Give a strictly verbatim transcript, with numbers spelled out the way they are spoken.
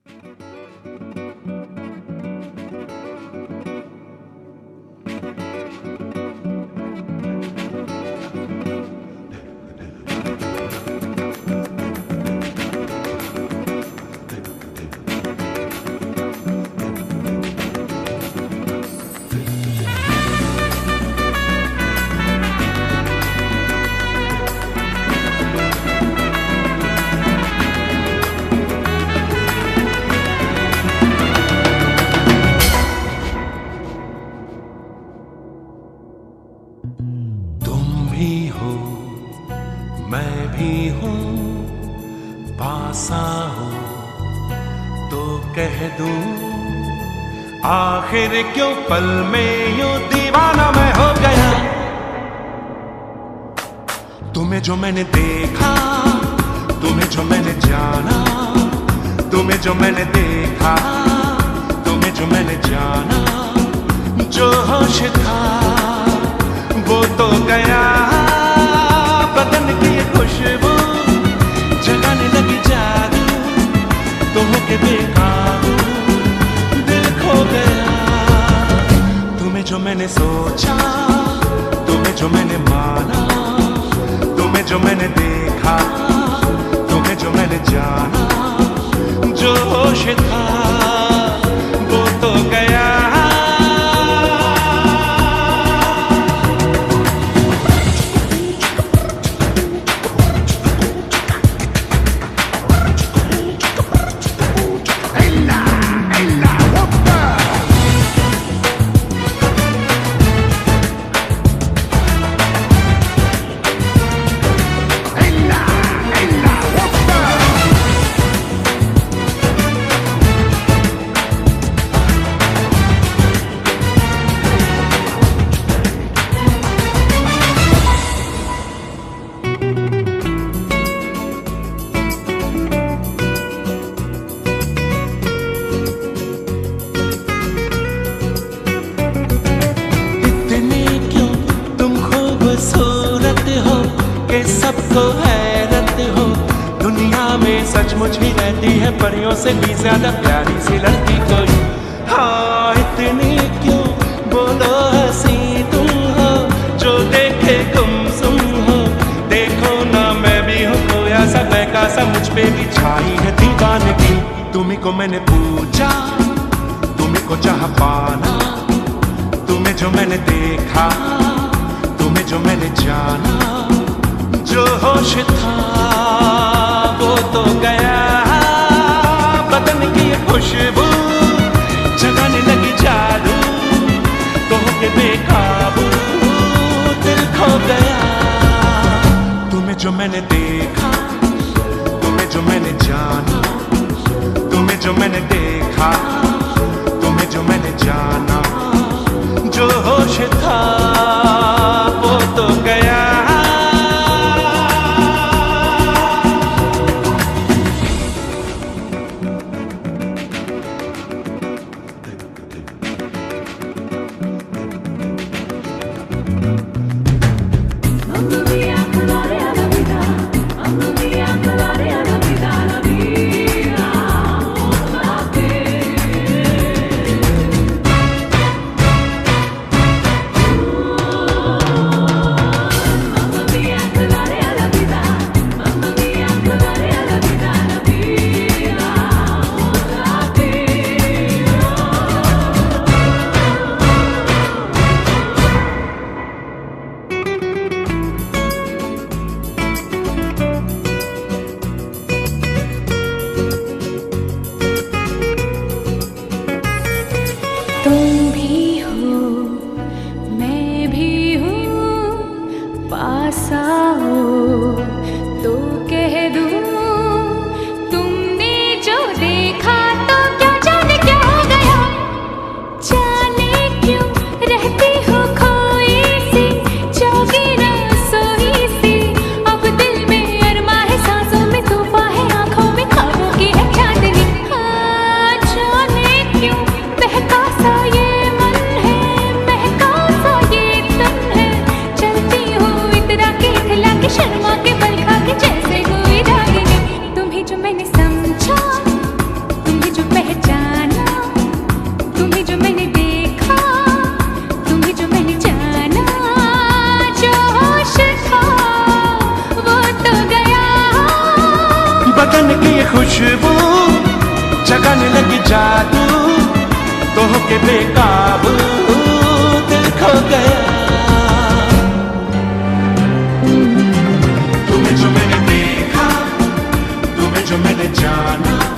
हो मैं भी हूँ, पास हो तो कह दूं, आखिर क्यों पल में यूं दीवाना मैं हो गया। तुम्हें जो मैंने देखा, तुम्हें जो मैंने जाना, तुम्हें जो मैंने देखा, तुम्हें जो मैंने जाना, जो होश था वो तो गया। बदन की ये खुशबू जगाने लगी जादू, तो होके बेकाबू दिल खो गया। तुम्हें जो मैंने सोचा, तुम्हें जो मैंने माना, तुम्हें जो मैंने देखा, तुम्हें जो मैंने जाना, जो होश था वो तो गया। सबको हैरत हो, दुनिया में सचमुच ही रहती है परियों से भी ज्यादा प्यारी सी लड़की कोई। हाँ इतनी क्यों बोलो हंसी तुम हो, जो देखे गुमसुम हो। देखो ना मैं भी हूँ खोया सा बहका सा, मुझ पे भी छाई है दीवानगी। तुम्ही को मैंने पूछा, तुम्ही को चाहा पाना, तुम्हें जो मैंने देखा, तुम्हें जो मैंने जाना, जो होश था वो तो गया। बदन की ये खुशबू जगाने लगी जादू, तो होके बेकाबू दिल खो गया। तुम्हें जो मैंने देखा, तुम्हें जो मैंने जाना, तुम्हें जो मैंने देखा, तुम्हें जो मैंने जाना, जो होश था वो तो गया। खुशबू जगाने लगी जादू, तो होके बेकाबू दिल खो गया। तुम्हें जो मैंने देखा, तुम्हें जो मैंने जाना,